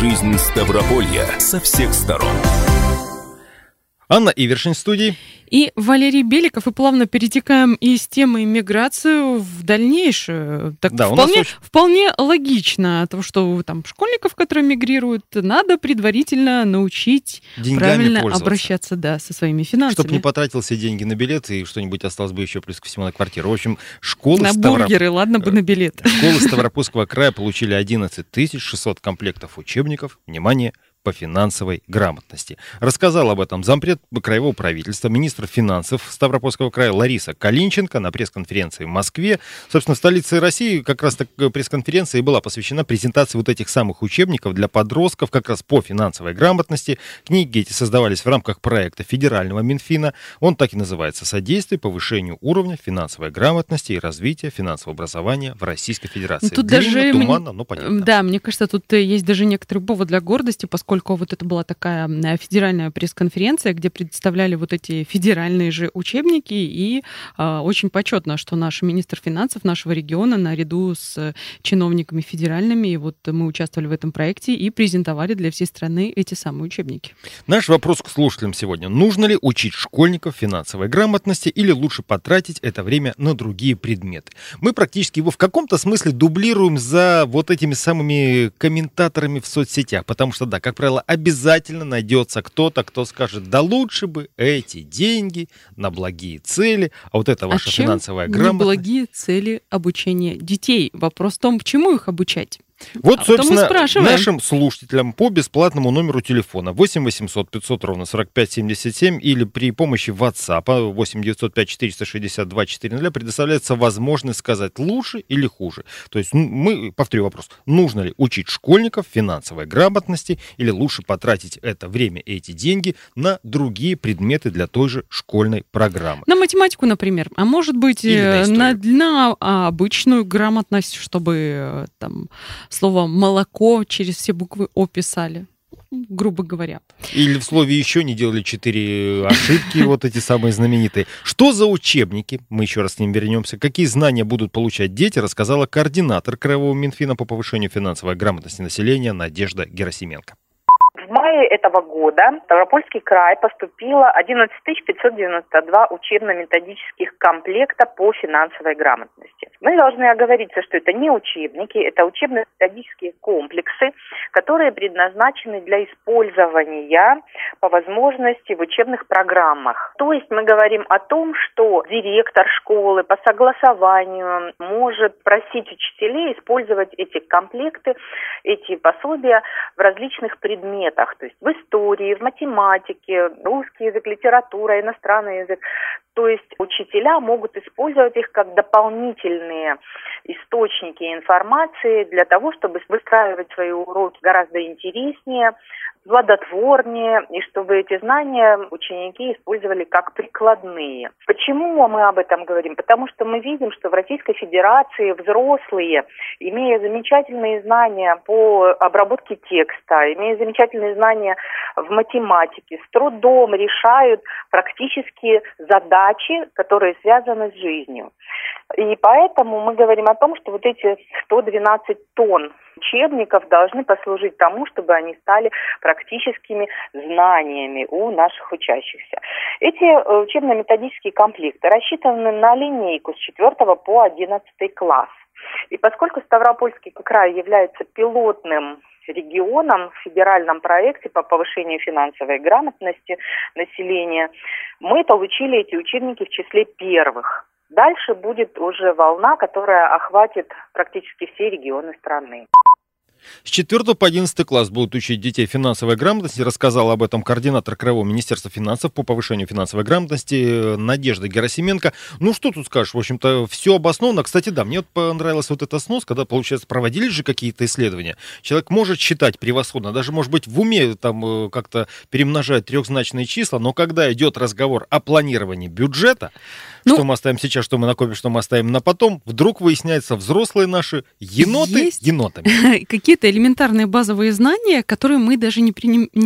Жизнь Ставрополья со всех сторон. Анна Ивершин в студии. И Валерий Беликов. И плавно перетекаем из темы миграцию в дальнейшую. Так да, вполне логично, то, что там школьников, которые мигрируют, надо предварительно научить деньгами правильно обращаться со своими финансами. Чтобы не потратил все деньги на билеты и что-нибудь осталось бы еще плюс ко всему на квартиру. В общем, школы... На бургеры, ладно бы на билеты. Школы Ставропольского края получили 11 600 комплектов учебников. Внимание! По финансовой грамотности. Рассказал об этом зампред краевого правительства, министр финансов Ставропольского края Лариса Калинченко на пресс-конференции в Москве. Собственно, в столице России как раз такая пресс-конференция и была посвящена презентации вот этих самых учебников для подростков как раз по финансовой грамотности. Книги эти создавались в рамках проекта федерального Минфина. Он так и называется «Содействие повышению уровня финансовой грамотности и развития финансового образования в Российской Федерации». Тут длинно, даже туманно, но понятно. Да, мне кажется, тут есть даже некоторый повод для гордости, поскольку вот это была такая федеральная пресс-конференция, где представляли вот эти федеральные же учебники, и очень почетно, что наш министр финансов нашего региона наряду с чиновниками федеральными, и вот мы участвовали в этом проекте и презентовали для всей страны эти самые учебники. Наш вопрос к слушателям сегодня. Нужно ли учить школьников финансовой грамотности или лучше потратить это время на другие предметы? Мы практически его в каком-то смысле дублируем за вот этими самыми комментаторами в соцсетях, потому что, да, как правило, обязательно найдется кто-то, кто скажет, да лучше бы эти деньги на благие цели, а вот это ваша финансовая грамотность. Не благие цели обучения детей. Вопрос в том, чему их обучать. Вот, собственно, нашим слушателям по бесплатному номеру телефона 8 800 500 ровно 45 77 или при помощи WhatsApp 8 905 462 400 предоставляется возможность сказать лучше или хуже. То есть мы, повторю вопрос, нужно ли учить школьников финансовой грамотности или лучше потратить это время и эти деньги на другие предметы для той же школьной программы. На математику, например, а может быть на обычную грамотность, чтобы там слово «молоко» через все буквы «О» писали, грубо говоря. Или в слове «еще» не делали 4 ошибки, вот эти самые знаменитые. Что за учебники? Мы еще раз к ним вернемся. Какие знания будут получать дети, рассказала координатор Краевого Минфина по повышению финансовой грамотности населения Надежда Герасименко. В мае этого года в Ставропольский край поступило 11 592 учебно-методических комплекта по финансовой грамотности. Мы должны оговориться, что это не учебники, это учебно-методические комплексы, которые предназначены для использования по возможности в учебных программах. То есть мы говорим о том, что директор школы по согласованию может просить учителей использовать эти комплекты, эти пособия в различных предметах. То есть в истории, в математике, русский язык, литература, иностранный язык. То есть учителя могут использовать их как дополнительные источники информации для того, чтобы выстраивать свои уроки гораздо интереснее, плодотворнее, и чтобы эти знания ученики использовали как прикладные. Почему мы об этом говорим? Потому что мы видим, что в Российской Федерации взрослые, имея замечательные знания по обработке текста, имея замечательные знания в математике, с трудом решают практически задачи, которые связаны с жизнью. И поэтому мы говорим о том, что вот эти 112 тонн учебников должны послужить тому, чтобы они стали практическими знаниями у наших учащихся. Эти учебно-методические комплекты рассчитаны на линейку с 4 по 11 класс. И поскольку Ставропольский край является пилотным регионом в федеральном проекте по повышению финансовой грамотности населения, мы получили эти учебники в числе первых. Дальше будет уже волна, которая охватит практически все регионы страны. С 4 по 11 класс будут учить детей финансовой грамотности. Рассказал об этом координатор Краевого министерства финансов по повышению финансовой грамотности Надежда Герасименко. Ну, что тут скажешь? В общем-то, все обосновано. Кстати, да, мне вот понравилось вот этот снос, когда, получается, проводились же какие-то исследования. Человек может считать превосходно, даже, может быть, в уме там как-то перемножать трехзначные числа, но когда идет разговор о планировании бюджета, что мы оставим сейчас, что мы накопим, что мы оставим на потом, вдруг выясняется, взрослые наши еноты енотами. Какие-то элементарные базовые знания, которые мы даже не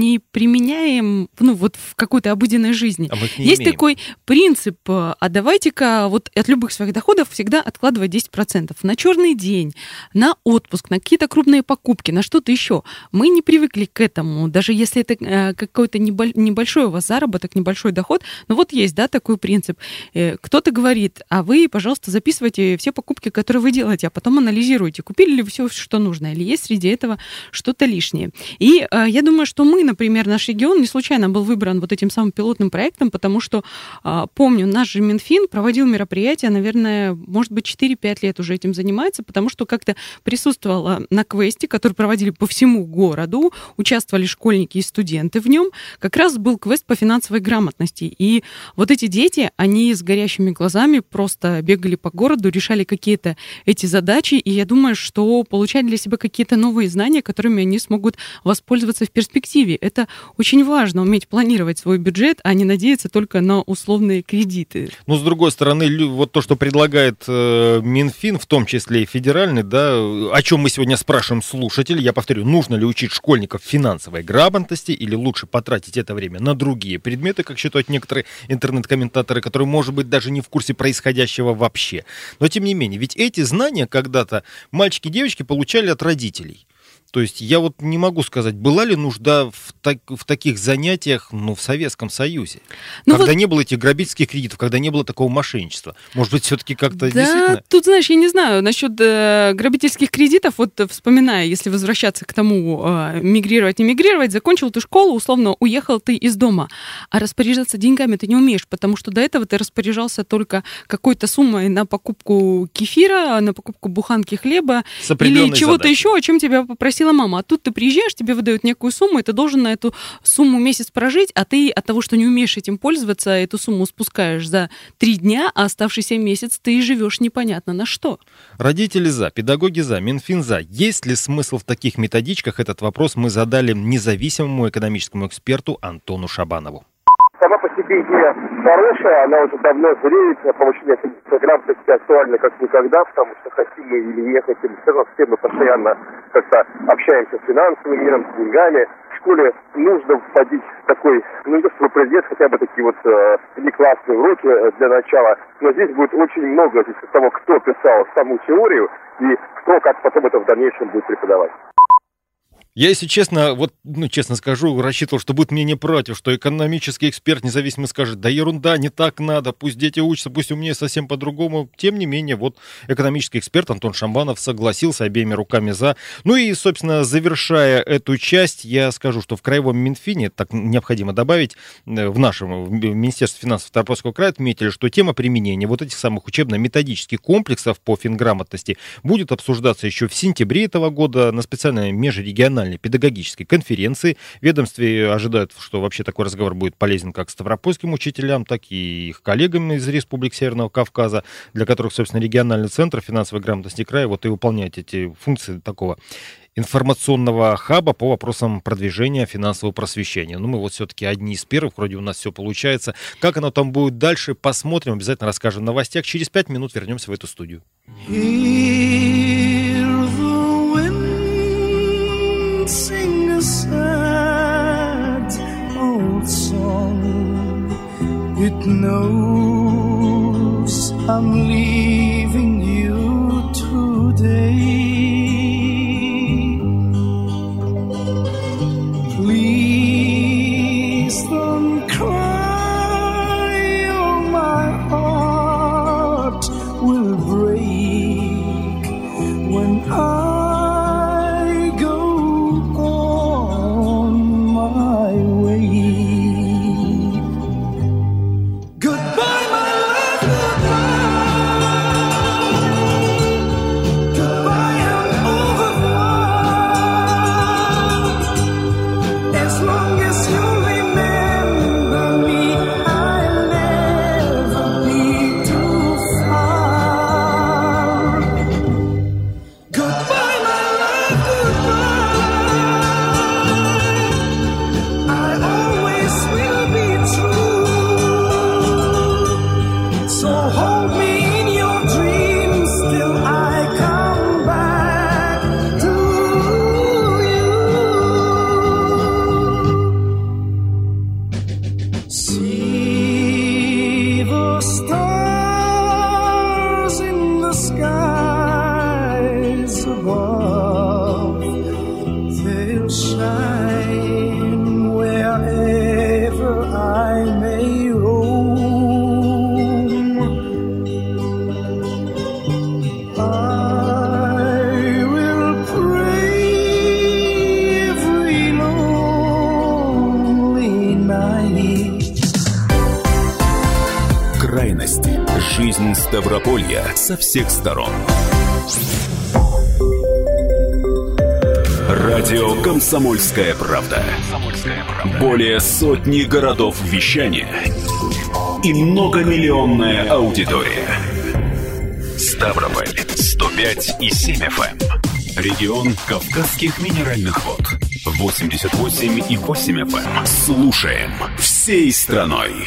применяем в какой-то обыденной жизни. Есть такой принцип, а давайте-ка от любых своих доходов всегда откладывать 10% на черный день, на отпуск, на какие-то крупные покупки, на что-то еще. Мы не привыкли к этому, даже если это какой-то небольшой у вас заработок, небольшой доход, есть, такой принцип. Кто-то говорит, а вы, пожалуйста, записывайте все покупки, которые вы делаете, а потом анализируйте, купили ли все, что нужно, или есть среди этого что-то лишнее. И я думаю, что мы, например, наш регион не случайно был выбран этим самым пилотным проектом, потому что, помню, наш же Минфин проводил мероприятия, наверное, может быть, 4-5 лет уже этим занимается, потому что как-то присутствовала на квесте, который проводили по всему городу, участвовали школьники и студенты в нем, как раз был квест по финансовой грамотности. И эти дети, они с горящими глазами просто бегали по городу, решали какие-то эти задачи, и я думаю, что получали для себя какие-то новые знания, которыми они смогут воспользоваться в перспективе. Это очень важно, уметь планировать свой бюджет, а не надеяться только на условные кредиты. С другой стороны, то, что предлагает Минфин, в том числе и федеральный, о чем мы сегодня спрашиваем слушателей, я повторю, нужно ли учить школьников финансовой грамотности или лучше потратить это время на другие предметы, как считают некоторые интернет-комментаторы, которые, может быть, даже не в курсе происходящего вообще. Но, тем не менее, ведь эти знания когда-то мальчики и девочки получали от родителей. То есть я не могу сказать, была ли нужда в таких занятиях, в Советском Союзе, когда не было этих грабительских кредитов, когда не было такого мошенничества. Может быть, все-таки как-то действительно... Тут, знаешь, я не знаю, насчет грабительских кредитов, вспоминая, если возвращаться к тому, мигрировать, не мигрировать, закончил ты школу, условно, уехал ты из дома, а распоряжаться деньгами ты не умеешь, потому что до этого ты распоряжался только какой-то суммой на покупку кефира, на покупку буханки хлеба или чего-то еще, о чем тебя попросили мама, а тут ты приезжаешь, тебе выдают некую сумму, и ты должен на эту сумму месяц прожить, а ты от того, что не умеешь этим пользоваться, эту сумму спускаешь за 3 дня, а оставшийся месяц ты живешь непонятно на что. Родители за, педагоги за, Минфин за. Есть ли смысл в таких методичках? Этот вопрос мы задали независимому экономическому эксперту Антону Шабанову. Сама по себе идея хорошая, она уже давно зреет, повышение финансовой грамотности актуально как никогда, потому что хотим мы или не хотим, все равно все мы постоянно как-то общаемся с финансовым миром, с деньгами. В школе нужно вводить такой, не то чтобы предмет, хотя бы такие внеклассные уроки для начала, но здесь будет очень много зависит от того, кто писал саму теорию и кто как потом это в дальнейшем будет преподавать. Я, если честно, честно скажу, рассчитывал, что будет мнение против, что экономический эксперт независимо скажет, да ерунда, не так надо, пусть дети учатся, пусть умнеют совсем по-другому. Тем не менее, экономический эксперт Антон Шабанов согласился обеими руками за. И, собственно, завершая эту часть, я скажу, что в Краевом Минфине, так необходимо добавить, в Министерстве финансов Ставропольского края отметили, что тема применения этих самых учебно-методических комплексов по финграмотности будет обсуждаться еще в сентябре этого года на специальной межрегиональной педагогической конференции. В ведомстве ожидают, что вообще такой разговор будет полезен как ставропольским учителям, так и их коллегам из республик Северного Кавказа, для которых, собственно, региональный центр финансовой грамотности края и выполняет эти функции такого информационного хаба по вопросам продвижения финансового просвещения. Мы все-таки одни из первых, вроде у нас все получается. Как оно там будет дальше, посмотрим, обязательно расскажем в новостях. Через 5 минут вернемся в эту студию. Sing a sad old song. It knows I'm leaving you today. Please don't cry, or my heart will break when I Goodbye. hold me in your dreams, still I come back to you. See the stars in the skies above, they'll shine wherever I may roam. I will pray every lonely night. Крайности. Жизнь Ставрополья со всех сторон. Радио «Комсомольская правда». Более сотни городов вещания и многомиллионная аудитория. Ставрополь 105,7 FM. Регион Кавказских минеральных вод 88,8 FM. Слушаем всей страной.